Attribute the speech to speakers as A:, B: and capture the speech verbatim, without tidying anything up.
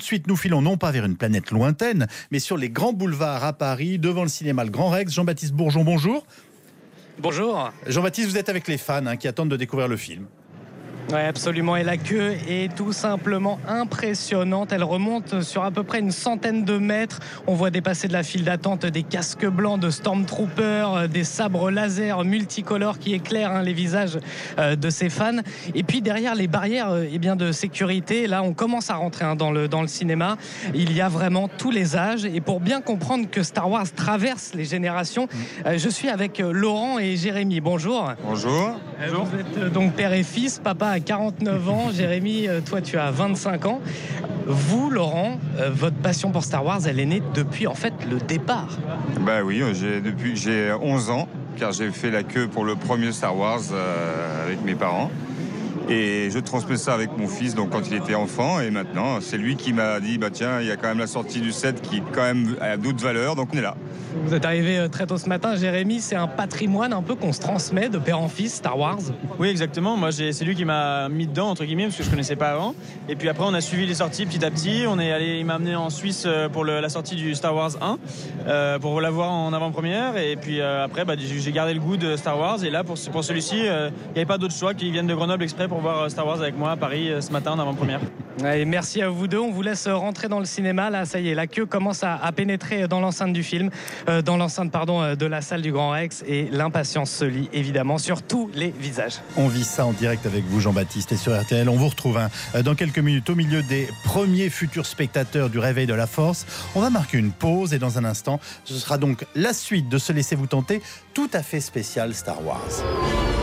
A: de suite, nous filons non pas vers une planète lointaine, mais sur les grands boulevards à Paris, devant le cinéma Le Grand Rex. Jean-Baptiste Bourgeon, bonjour.
B: Bonjour.
A: Jean-Baptiste, vous êtes avec les fans hein, qui attendent de découvrir le film.
B: Oui, absolument. Et la queue est tout simplement impressionnante. Elle remonte sur à peu près une centaine de mètres. On voit dépasser de la file d'attente des casques blancs de Stormtroopers, des sabres laser multicolores qui éclairent hein, les visages euh, de ces fans. Et puis derrière les barrières euh, eh bien, de sécurité, là on commence à rentrer hein, dans, le, dans le cinéma. Il y a vraiment tous les âges. Et pour bien comprendre que Star Wars traverse les générations, euh, je suis avec euh, Laurent et Jérémy. Bonjour.
C: Bonjour.
B: Euh, vous êtes euh, donc père et fils, papa à quarante-neuf ans, Jérémy, toi tu as vingt-cinq ans. Vous, Laurent, euh, votre passion pour Star Wars, elle est née depuis en fait le départ.
C: Bah oui, j'ai, depuis j'ai onze ans, car j'ai fait la queue pour le premier Star Wars euh, avec mes parents. Et je transmets ça avec mon fils donc quand il était enfant. Et maintenant, c'est lui qui m'a dit, bah tiens, il y a quand même la sortie du sept qui quand même a d'autres valeurs, donc on est là.
B: Vous êtes arrivé très tôt ce matin, Jérémy, c'est un patrimoine un peu qu'on se transmet de père en fils, Star Wars.
D: Oui, exactement. Moi, j'ai, c'est lui qui m'a mis dedans, entre guillemets, parce que je connaissais pas avant. Et puis après, on a suivi les sorties petit à petit. On est allé, il m'a amené en Suisse pour le, la sortie du Star Wars un, euh, pour la voir en avant-première. Et puis euh, après, bah, j'ai gardé le goût de Star Wars. Et là, pour, pour celui-ci, il euh, n'y avait pas d'autre choix qu'ils viennent de Grenoble exprès pour voir Star Wars avec moi à Paris ce matin en avant-première.
B: Et merci à vous deux. On vous laisse rentrer dans le cinéma. Là, ça y est, la queue commence à, à pénétrer dans l'enceinte du film, euh, dans l'enceinte pardon de la salle du Grand Rex, et l'impatience se lit évidemment sur tous les visages.
A: On vit ça en direct avec vous, Jean-Baptiste, et sur R T L. On vous retrouve hein, dans quelques minutes au milieu des premiers futurs spectateurs du Réveil de la Force. On va marquer une pause et dans un instant, ce sera donc la suite de Se laisser vous tenter, tout à fait spécial Star Wars.